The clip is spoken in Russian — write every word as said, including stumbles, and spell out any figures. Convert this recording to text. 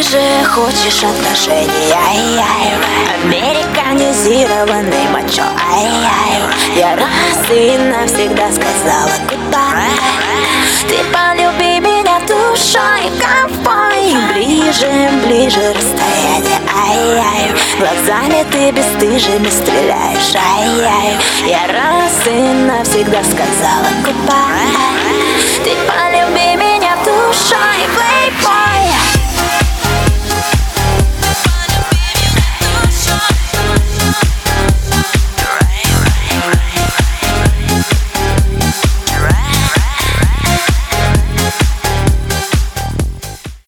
ближе, хочешь отношения, ай-яй. Американизированный мачо, ай-яй. Я раз и навсегда сказала goodbye. Ты полюби меня душой, ковбой. Ближе, ближе расстояние, ай-яй. Глазами ты бесстыжими стреляешь, ай-яй. Я раз и навсегда сказала goodbye.